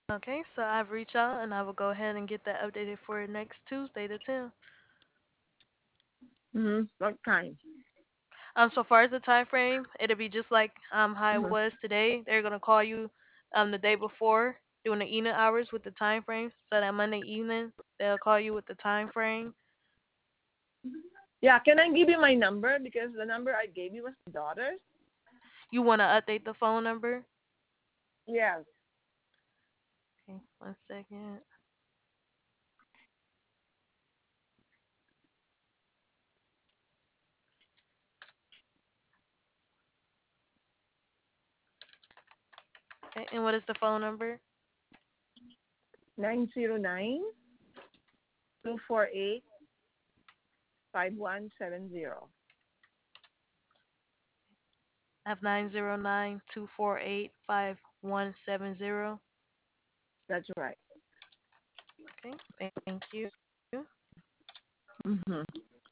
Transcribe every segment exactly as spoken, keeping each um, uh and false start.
Okay, so I've reached out and I will go ahead and get that updated for next Tuesday, the tenth. Mm-hmm. What time? Um, so far as the time frame, it'll be just like um how it Mm-hmm. was today. They're gonna call you um the day before doing the evening hours with the time frame. So that Monday evening they'll call you with the time frame. Yeah, can I give you my number? Because the number I gave you was my daughter's. You wanna update the phone number? Yes. Okay, one second. Okay, and what is the phone number? Nine zero nine two four eight five one seven zero. I have nine zero nine two four eight five one seven zero. That's right. Okay, thank you. Mm-hmm.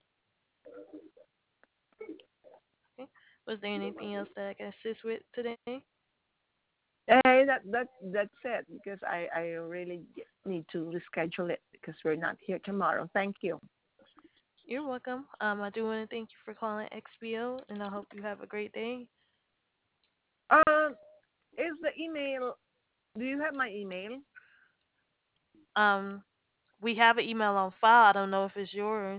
Okay. Was there anything else that I can assist with today? Hey, that that that's it. Because I I really need to reschedule it because we're not here tomorrow. Thank you. You're welcome. Um, I do want to thank you for calling X B O, and I hope you have a great day. Um, is the email? Do you have my email? Um, we have an email on file. I don't know if it's yours.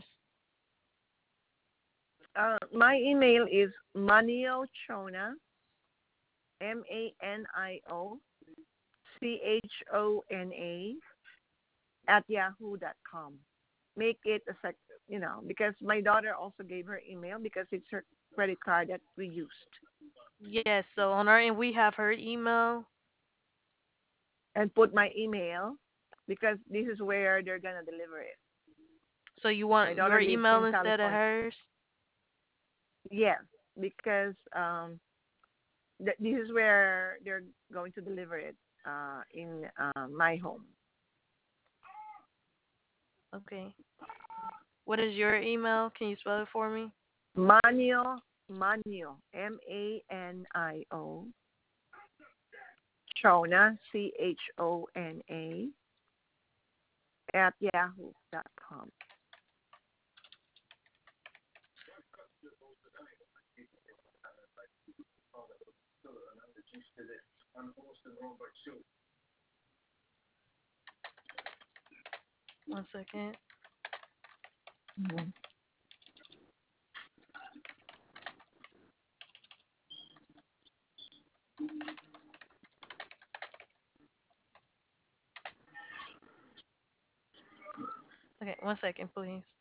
Uh, my email is Manio Chona, M A N I O C H O N A at yahoo dot com. Make it a sec, you know, because my daughter also gave her email because it's her credit card that we used. Yes. So on our end, we have her email. And put my email because this is where they're gonna deliver it. So you My want daughter your lives email in instead of California. hers? Yes, because um, th- this is where they're going to deliver it uh, in uh, my home. Okay. What is your email? Can you spell it for me? Manio, Manio, M A N I O, Chona, C H O N A, at yahoo dot com. One second. Mhm. Okay, one second, please.